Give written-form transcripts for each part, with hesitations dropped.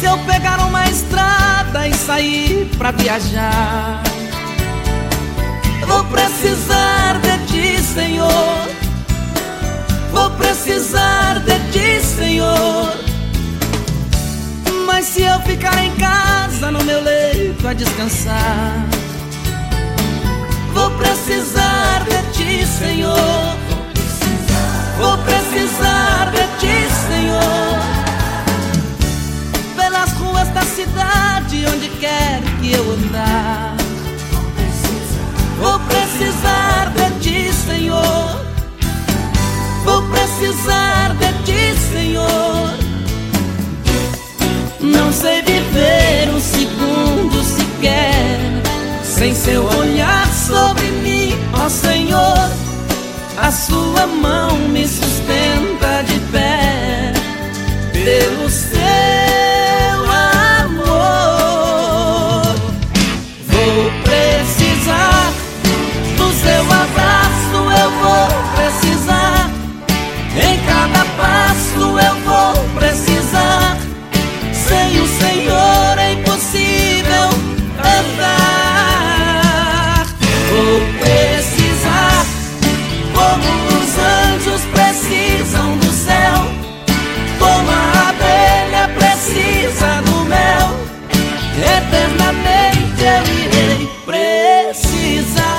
eu pegar uma estrada e sair pra viajar, vou precisar de ti, Senhor. Vou precisar de ti, Senhor. Mas se eu ficar em casa, no meu leito a descansar, vou precisar de ti, Senhor. Vou precisar de ti, Senhor. Pelas ruas da cidade, onde quer que eu andar, vou precisar de ti, Senhor. Vou precisar de ti, Senhor. Não sei viver um segundo sequer sem seu olhar sobre mim, ó Senhor. A sua mão me sustenta de pé pelo seu amor. Vou precisar do seu abraço, eu vou precisar. Em cada passo eu vou precisar. Sem o Senhor é impossível andar. Vou precisar, como os anjos precisam do céu, como a abelha precisa do mel. Eternamente eu irei precisar.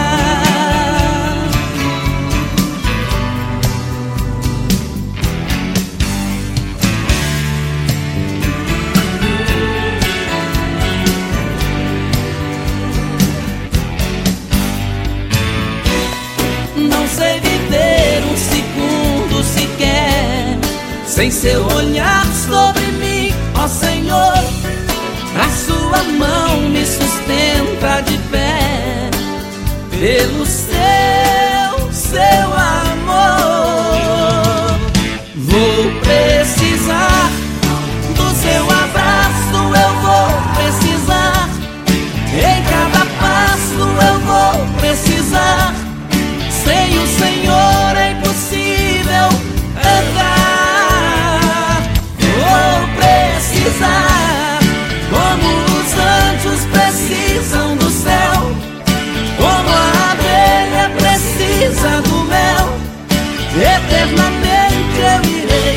Não sei viver um segundo sequer sem seu olhar sobre mim, ó Senhor. A sua mão me sustenta de pé pelo seu amor. Vou precisar do seu abraço, eu vou precisar. Em cada passo eu vou precisar. Sem o Senhor é impossível andar. Vou precisar, como os anjos precisam do céu, como a abelha precisa do mel. Eternamente eu irei